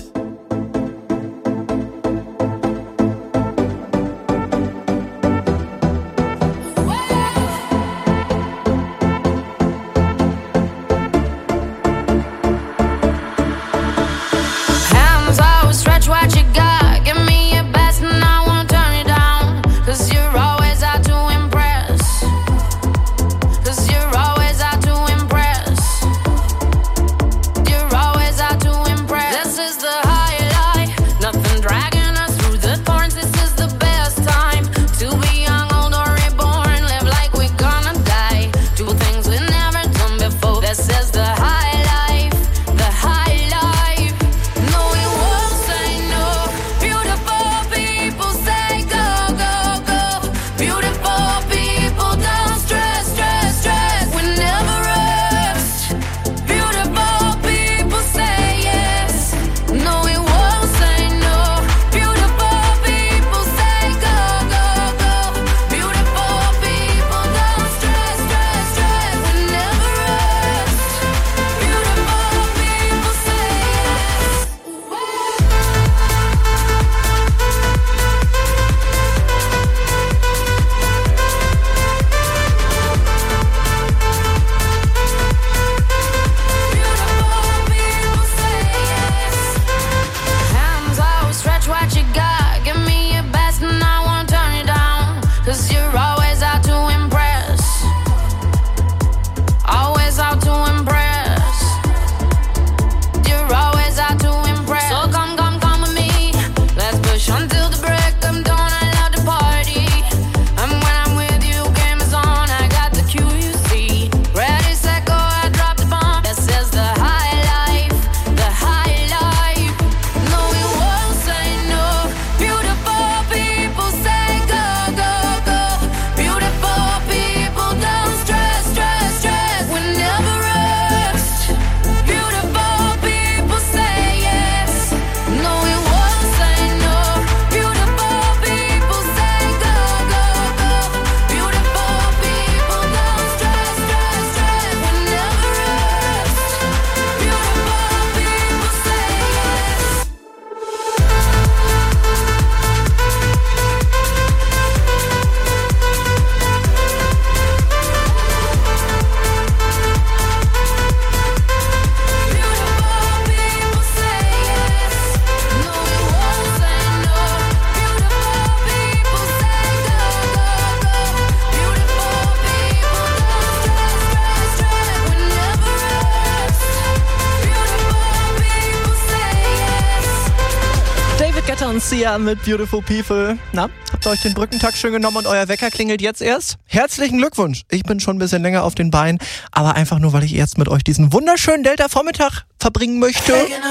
Sia mit Beautiful People. Na, habt ihr euch den Brückentag schön genommen und euer Wecker klingelt jetzt erst? Herzlichen Glückwunsch. Ich bin schon ein bisschen länger auf den Beinen, aber einfach nur, weil ich jetzt mit euch diesen wunderschönen Delta-Vormittag verbringen möchte.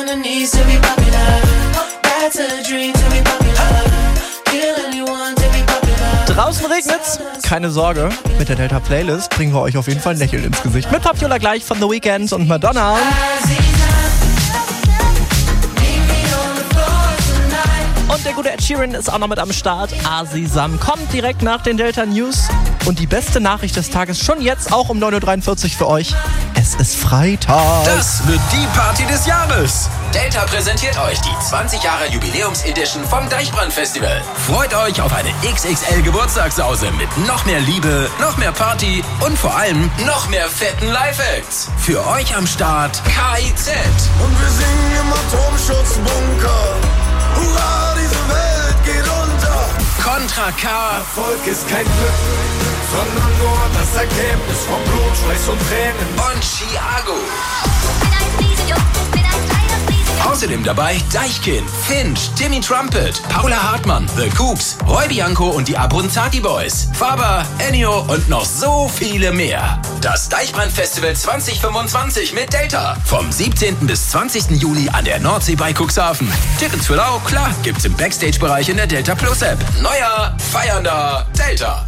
Draußen regnet's. Keine Sorge, mit der Delta-Playlist bringen wir euch auf jeden Fall ein Lächeln ins Gesicht. Mit Popular gleich von The Weeknd und Madonna. Und der gute Ed Sheeran ist auch noch mit am Start. Asisam kommt direkt nach den Delta News. Und die beste Nachricht des Tages schon jetzt, auch um 9.43 Uhr für euch. Es ist Freitag. Das wird die Party des Jahres. Delta präsentiert euch die 20 Jahre Jubiläums-Edition vom Deichbrand-Festival. Freut euch auf eine XXL-Geburtstagssause mit noch mehr Liebe, noch mehr Party und vor allem noch mehr fetten Live-Acts. Für euch am Start KIZ. Und wir singen im Atomschutzbunker. Hurra, diese Welt geht unter. Contra K. Erfolg ist kein Glück, sondern nur das Ergebnis von Blut, Schweiß und Tränen. Und Chiago. Außerdem dabei Deichkind, Finch, Timmy Trumpet, Paula Hartmann, The Cooks, Roy Bianco und die Abruzzati Boys, Faber, Ennio und noch so viele mehr. Das Deichbrand-Festival 2025 mit Delta. Vom 17. bis 20. Juli an der Nordsee bei Cuxhaven. Tickets für Lau, klar, gibt's im Backstage-Bereich in der Delta Plus App. Neuer, feiernder Delta.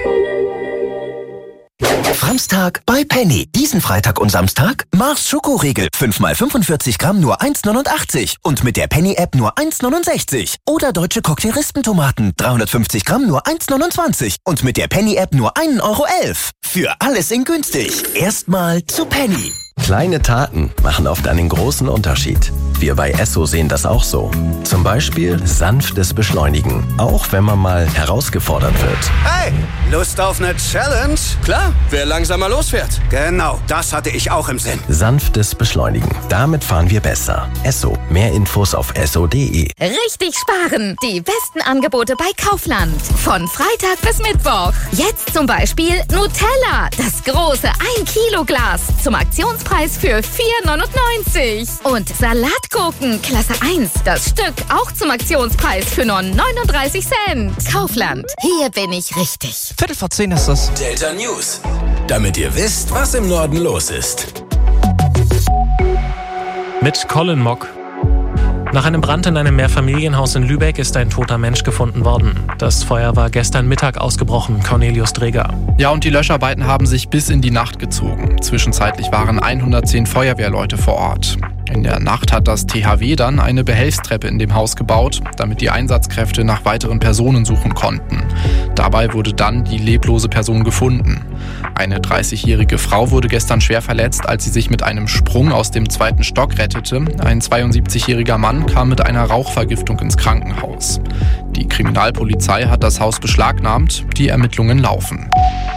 Samstag bei Penny. Diesen Freitag und Samstag Mars Schokoriegel. 5x45 Gramm nur 1,89. Und mit der Penny-App nur 1,69. Oder deutsche Cocktail-Rispentomaten. 350 Gramm nur 1,29. Und mit der Penny-App nur 1,11 Euro. Für alles in günstig. Erstmal zu Penny. Kleine Taten machen oft einen großen Unterschied. Wir bei Esso sehen das auch so. Zum Beispiel sanftes Beschleunigen, auch wenn man mal herausgefordert wird. Hey, Lust auf eine Challenge? Klar, wer langsamer losfährt. Genau, das hatte ich auch im Sinn. Sanftes Beschleunigen, damit fahren wir besser. Esso, mehr Infos auf esso.de. Richtig sparen, die besten Angebote bei Kaufland. Von Freitag bis Mittwoch. Jetzt zum Beispiel Nutella, das große 1 Kilo Glas zum Aktionspreis für 4,99. Und Salatgurken, Klasse 1, das Stück auch zum Aktionspreis für nur 39 Cent. Kaufland, hier bin ich richtig. 9:45 ist das. Delta News, damit ihr wisst, was im Norden los ist. Mit Colin Mock. Nach einem Brand in einem Mehrfamilienhaus in Lübeck ist ein toter Mensch gefunden worden. Das Feuer war gestern Mittag ausgebrochen, Cornelius Dreger. Ja, und die Löscharbeiten haben sich bis in die Nacht gezogen. Zwischenzeitlich waren 110 Feuerwehrleute vor Ort. In der Nacht hat das THW dann eine Behelfstreppe in dem Haus gebaut, damit die Einsatzkräfte nach weiteren Personen suchen konnten. Dabei wurde dann die leblose Person gefunden. Eine 30-jährige Frau wurde gestern schwer verletzt, als sie sich mit einem Sprung aus dem 2. Stock rettete. Ein 72-jähriger Mann kam mit einer Rauchvergiftung ins Krankenhaus. Die Kriminalpolizei hat das Haus beschlagnahmt. Die Ermittlungen laufen.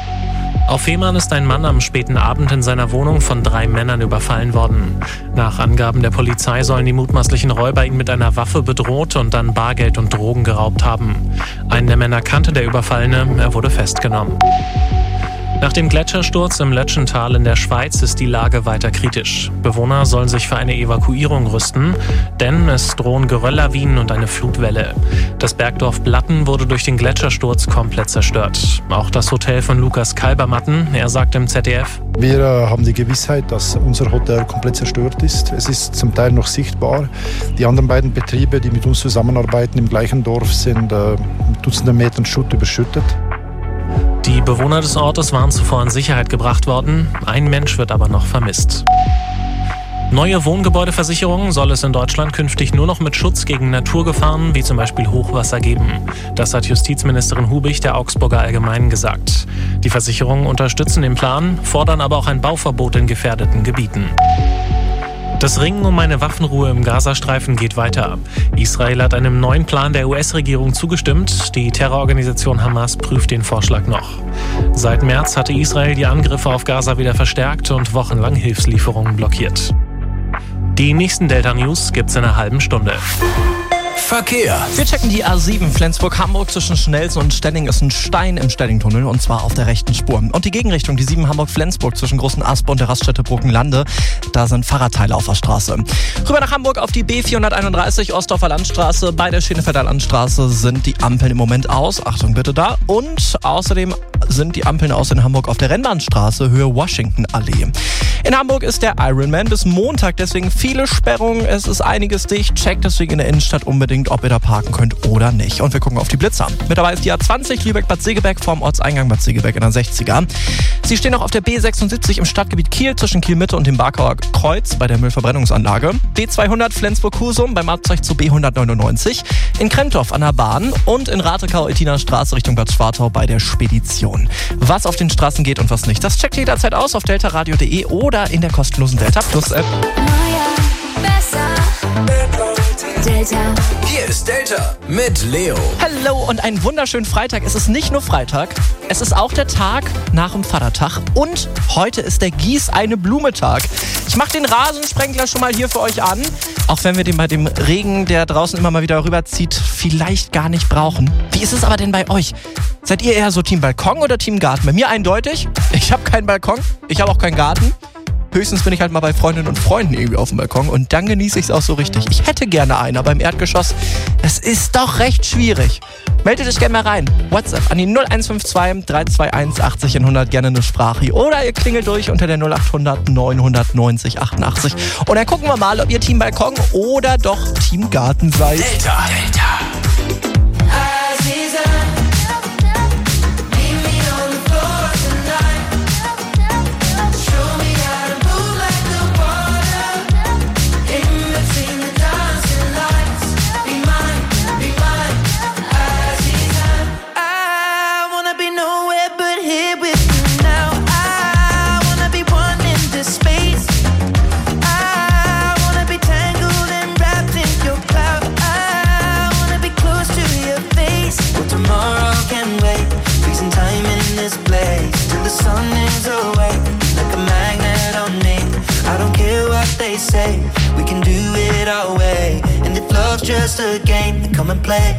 Auf Fehmarn ist ein Mann am späten Abend in seiner Wohnung von 3 Männern überfallen worden. Nach Angaben der Polizei sollen die mutmaßlichen Räuber ihn mit einer Waffe bedroht und dann Bargeld und Drogen geraubt haben. Einen der Männer kannte der Überfallene, er wurde festgenommen. Nach dem Gletschersturz im Lötschental in der Schweiz ist die Lage weiter kritisch. Bewohner sollen sich für eine Evakuierung rüsten, denn es drohen Gerölllawinen und eine Flutwelle. Das Bergdorf Blatten wurde durch den Gletschersturz komplett zerstört. Auch das Hotel von Lukas Kalbermatten, er sagt im ZDF: Wir haben die Gewissheit, dass unser Hotel komplett zerstört ist. Es ist zum Teil noch sichtbar. Die anderen beiden Betriebe, die mit uns zusammenarbeiten im gleichen Dorf, sind Dutzende Metern Schutt überschüttet. Die Bewohner des Ortes waren zuvor in Sicherheit gebracht worden. Ein Mensch wird aber noch vermisst. Neue Wohngebäudeversicherungen soll es in Deutschland künftig nur noch mit Schutz gegen Naturgefahren wie zum Beispiel Hochwasser geben. Das hat Justizministerin Hubig der Augsburger Allgemeinen gesagt. Die Versicherungen unterstützen den Plan, fordern aber auch ein Bauverbot in gefährdeten Gebieten. Das Ringen um eine Waffenruhe im Gazastreifen geht weiter. Israel hat einem neuen Plan der US-Regierung zugestimmt. Die Terrororganisation Hamas prüft den Vorschlag noch. Seit März hatte Israel die Angriffe auf Gaza wieder verstärkt und wochenlang Hilfslieferungen blockiert. Die nächsten Delta News gibt's in einer halben Stunde. Verkehr. Wir checken die A7 Flensburg-Hamburg. Zwischen Schnelsen und Stelling ist ein Stein im Stellingtunnel und zwar auf der rechten Spur. Und die Gegenrichtung, die 7 Hamburg-Flensburg zwischen Großen Aspe und der Raststätte Bruckenlande, da sind Fahrradteile auf der Straße. Rüber nach Hamburg auf die B431 Ostdorfer Landstraße. Bei der Schenefelder Landstraße sind die Ampeln im Moment aus. Achtung bitte da. Und außerdem sind die Ampeln aus in Hamburg auf der Rennbahnstraße Höhe Washington-Allee. In Hamburg ist der Ironman bis Montag, deswegen viele Sperrungen. Es ist einiges dicht. Checkt deswegen in der Innenstadt unbedingt, ob ihr da parken könnt oder nicht. Und wir gucken auf die Blitzer. Mit dabei ist die A20 Lübeck-Bad Segeberg vorm Ortseingang Bad Segeberg in der 60er. Sie stehen auch auf der B76 im Stadtgebiet Kiel zwischen Kiel-Mitte und dem Barkauer Kreuz bei der Müllverbrennungsanlage. B200 Flensburg-Husum beim Abzweig zu B199. In Kremtorf an der Bahn und in Ratekau-Ettiner Straße Richtung Bad Schwartau bei der Spedition. Was auf den Straßen geht und was nicht, das checkt ihr jederzeit aus auf deltaradio.de oder in der kostenlosen Delta Plus App. Delta. Hier ist Delta mit Leo. Hallo und einen wunderschönen Freitag. Es ist nicht nur Freitag, es ist auch der Tag nach dem Vatertag und heute ist der Gieß-eine-Blume-Tag. Ich mache den Rasensprenkler schon mal hier für euch an, auch wenn wir den bei dem Regen, der draußen immer mal wieder rüberzieht, vielleicht gar nicht brauchen. Wie ist es aber denn bei euch? Seid ihr eher so Team Balkon oder Team Garten? Bei mir eindeutig. Ich habe keinen Balkon, ich habe auch keinen Garten. Höchstens bin ich halt mal bei Freundinnen und Freunden irgendwie auf dem Balkon und dann genieße ich es auch so richtig. Ich hätte gerne einen, aber im Erdgeschoss, das ist doch recht schwierig. Meldet euch gerne mal rein. WhatsApp an die 0152 321 80 100, gerne eine Sprache. Oder ihr klingelt durch unter der 0800 990 88. Und dann gucken wir mal, ob ihr Team Balkon oder doch Team Garten seid. Delta. We can do it our way, and if love's just a game, then come and play.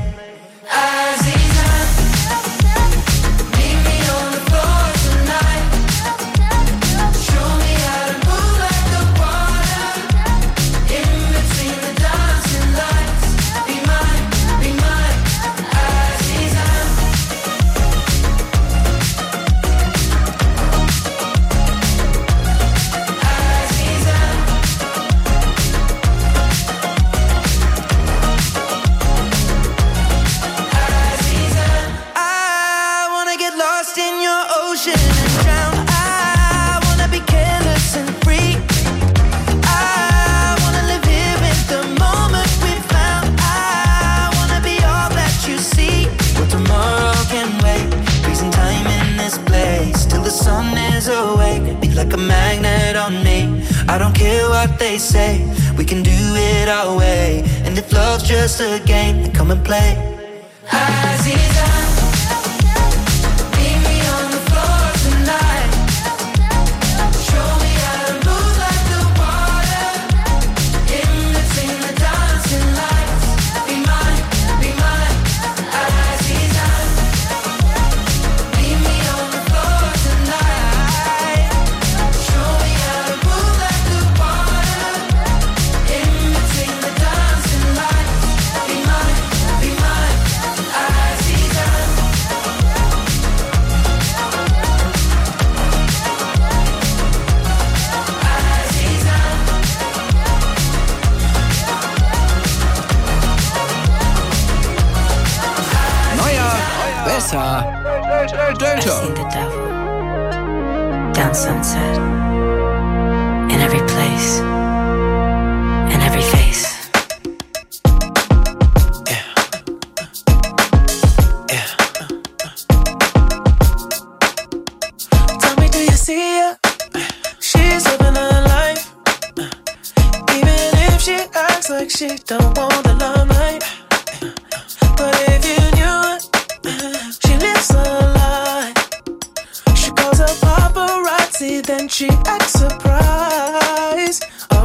Like a magnet on me. I don't care what they say, we can do it our way. And if love's just a game, then come and play. Aziza, meet me on the floor tonight. Show me how to move like the water. In between the dancing lights. Be mine, Aziza. Meet me on the floor tonight. Show me how to move like the water. In between the dancing lights. Be mine, Aziza. Neuer, besser, Delta. Down Sunset, in every place, in every face. Tell me, do you see her? She's living her life. Even if she acts like she don't want the limelight. But if you knew it, she lives a lie. She calls her paparazzi, then she acts surprised. Oh,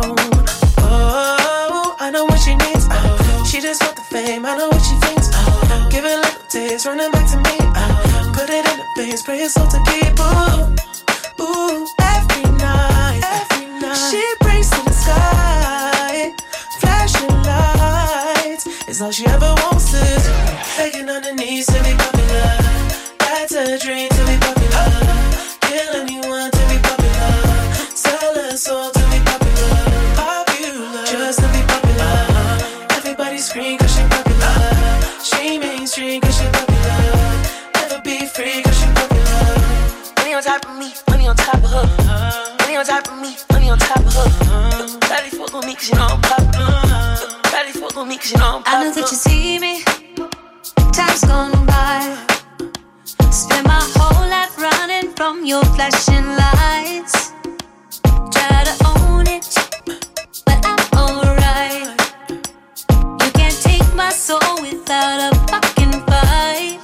Give it little taste, running back to me. Put it in the veins, pray it's all to keep. Ooh, every night. She brings to the sky, flashing lights. It's all she ever wants is begging on her knees to be popular. That's a dream to be popular. Kill anyone to be popular. Sell her soul to be popular. Popular, just to be popular. Everybody scream 'cause she popular. She mainstream 'cause she popular. Never be free 'cause she popular. Money on top of me, money on top of her. Money on top of me, money on top of her. Daddy fuck with me 'cause you know I'm popular. Daddy fuck with me 'cause you know I'm popular. I know that you see me. Time's gone by. Spend my whole life running from your flashing lights. Try to own it, but I'm alright. You can't take my soul without a fucking fight.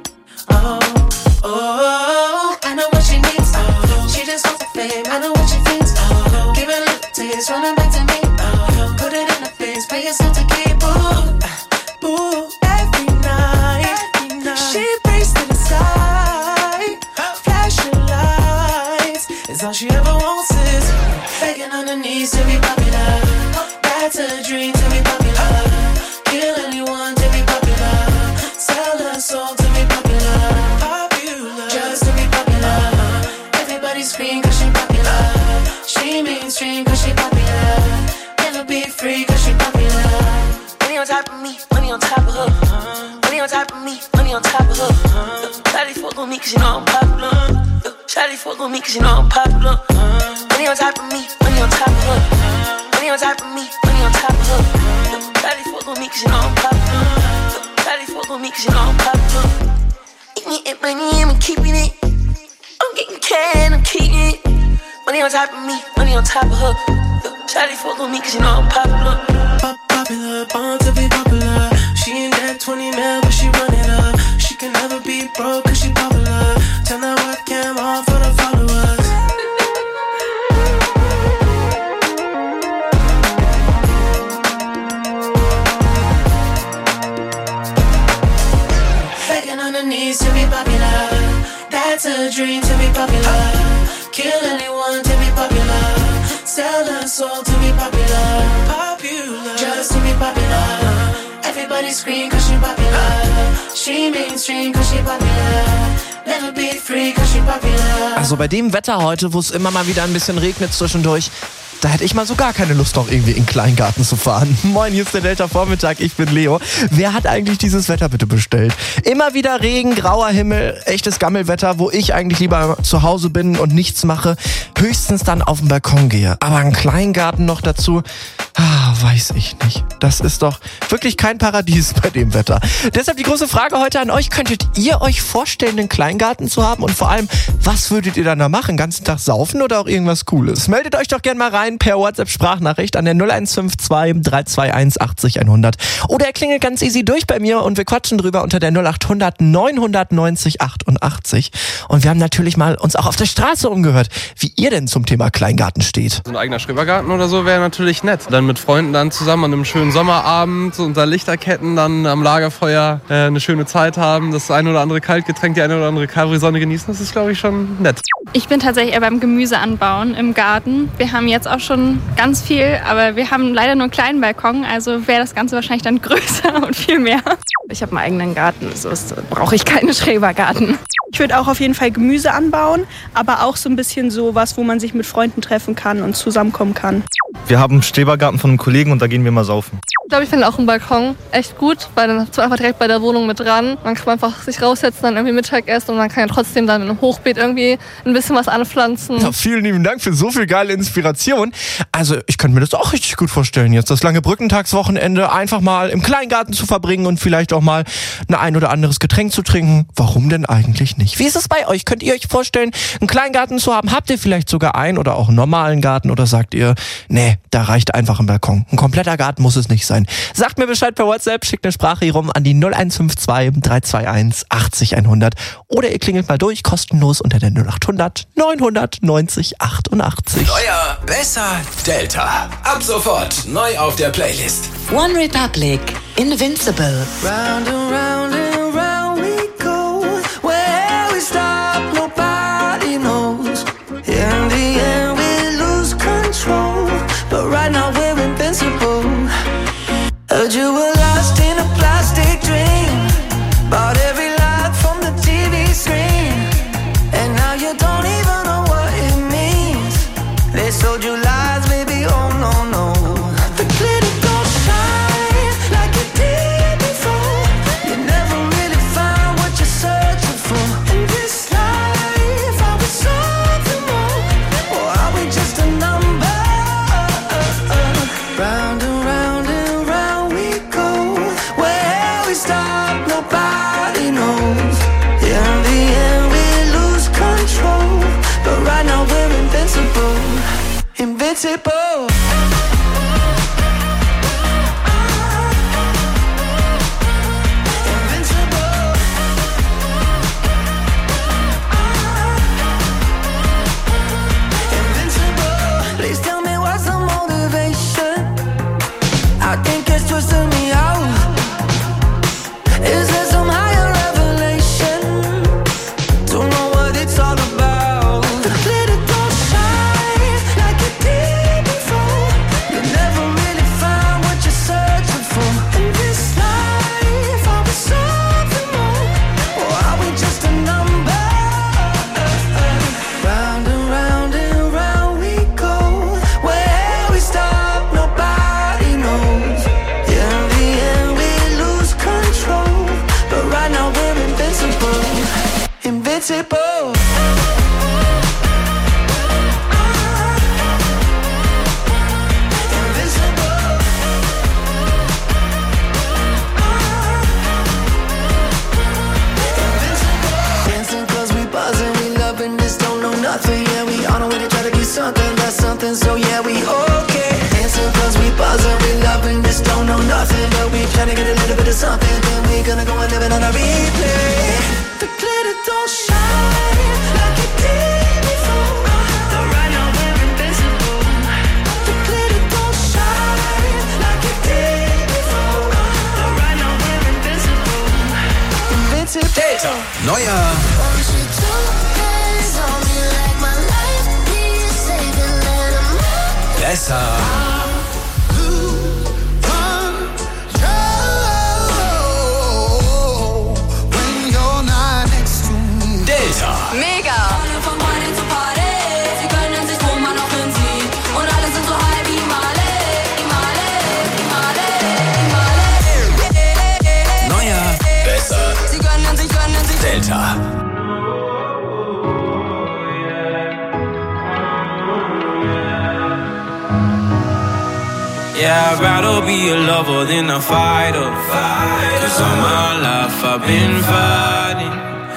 Oh, I know what she needs. She just wants the fame. I know what she thinks. Give it a little taste, running back to me. Put it in the face, pay yourself to keep. Ooh, every night. She prays to the sky, flashing lights. It's all she ever wants is begging on her knees to be popular. That's a dream to be popular. Kill anyone to be popular. Sell her soul to be popular. Popular, just to be popular. Everybody scream 'cause she popular. She mainstream 'cause she popular. Never be free 'cause she popular. Money on top of me, money on top of her. Money on top of me, money on top of her. Shawty fuck with me 'cause you know I'm popular. Shawty fuck with me 'cause you know I'm popular. Money on top of me, money on top of her. Money on top of me, money on top of her. Shawty fuck with me 'cause you know I'm popular. Shawty fuck with me 'cause you know I'm popular. Eating it, money, I'm keeping it. I'm getting cash, I'm keeping it. Money on top of me, money on top of her. Shawty fuck with me 'cause you know I'm popular. Popular, born to be popular. She ain't that 20 mil, but she run it up. She can never be broke 'cause she popular. Turn that webcam on for the followers. Begging on her knees to be popular. That's a dream to be popular. Kill anyone to be popular. Sell her soul to be popular. Popular, just to be popular. Everybody scream 'cause she popular. She mainstream 'cause she popular. Never be free 'cause she popular. Also bei dem Wetter heute, wo es immer mal wieder ein bisschen regnet zwischendurch, da hätte ich mal so gar keine Lust, noch irgendwie in den Kleingarten zu fahren. Moin, hier ist der Delta Vormittag, ich bin Leo. Wer hat eigentlich dieses Wetter bitte bestellt? Immer wieder Regen, grauer Himmel, echtes Gammelwetter, wo ich eigentlich lieber zu Hause bin und nichts mache. Höchstens dann auf den Balkon gehe. Aber einen Kleingarten noch dazu, weiß ich nicht. Das ist doch wirklich kein Paradies bei dem Wetter. Deshalb die große Frage heute an euch. Könntet ihr euch vorstellen, einen Kleingarten zu haben? Und vor allem, was würdet ihr dann da machen? Den ganzen Tag saufen oder auch irgendwas Cooles? Meldet euch doch gerne mal rein per WhatsApp-Sprachnachricht an der 0152 321 80 100. Oder ihr klingelt ganz easy durch bei mir und wir quatschen drüber unter der 0800 990 88. Und wir haben natürlich mal uns auch auf der Straße umgehört, wie ihr denn zum Thema Kleingarten steht. So ein eigener Schrebergarten oder so wäre natürlich nett. Dann mit Freunden dann zusammen an einem schönen Sommerabend so unter Lichterketten dann am Lagerfeuer eine schöne Zeit haben, das eine oder andere Kaltgetränk, die eine oder andere Capri-Sonne genießen. Das ist, glaube ich, schon nett. Ich bin tatsächlich eher beim Gemüse anbauen im Garten. Wir haben jetzt auch schon ganz viel, aber wir haben leider nur einen kleinen Balkon, also wäre das Ganze wahrscheinlich dann größer und viel mehr. Ich habe einen eigenen Garten, so brauche ich keinen Schrebergarten. Ich würde auch auf jeden Fall Gemüse anbauen, aber auch so ein bisschen sowas, wo man sich mit Freunden treffen kann und zusammenkommen kann. Wir haben einen Schrebergarten von einem Kollegen und da gehen wir mal saufen. Ich glaube, ich finde auch einen Balkon echt gut, weil dann ist man einfach direkt bei der Wohnung mit dran. Man kann einfach sich raussetzen, dann irgendwie Mittag essen und man kann ja trotzdem dann im Hochbeet irgendwie ein bisschen was anpflanzen. Ja, vielen lieben Dank für so viel geile Inspiration. Also ich könnte mir das auch richtig gut vorstellen, jetzt das lange Brückentagswochenende einfach mal im Kleingarten zu verbringen und vielleicht auch mal ein oder anderes Getränk zu trinken. Warum denn eigentlich nicht? Wie ist es bei euch? Könnt ihr euch vorstellen, einen Kleingarten zu haben? Habt ihr vielleicht sogar einen oder auch einen normalen Garten? Oder sagt ihr, nee, da reicht einfach ein Balkon. Ein kompletter Garten muss es nicht sein. Sagt mir Bescheid per WhatsApp, schickt eine Sprache hier rum an die 0152 321 80 100. Oder ihr klingelt mal durch, kostenlos unter der 0800 990 88. Neuer, besser, Delta. Ab sofort neu auf der Playlist. One Republic, Invincible. Round and round and stop, nobody knows. In the end we lose control, but right now we're invincible. Invincible. Please tell me what's the motivation. I think it's twisting me out. Is there some higher revelation? Don't know what it's all about. The glitter don't shine like it did before. You never really find what you're searching for. In this life, are we something more? Or are we just a number? Round and round and round we go. Where we stop, nobody knows. In the end we lose control, but right now we're invincible. Invincible. Dancing cause we buzzing, we loving this, don't know nothing. Yeah, we on our way to try to be something, that's something, so yeah, we okay. Dancing cause we buzzing, we loving this, don't know nothing, but we trying to get a little bit of something, then we gonna go and live it on a replay. The glitter don't shine like it did before, but right now we're invincible. The glitter don't shine like it did before, but right now we're invincible. Invincible. Delta. Neuer besser. Delta. Mega! Alle von Party zu Party. Sie können sich drum an, auch wenn sie. Und alle sind so high wie Male. Neuer besser. Sie gönnen sich. Delta. Yeah, I'd rather be a lover than a fighter. 'Cause all my life I've been fighting.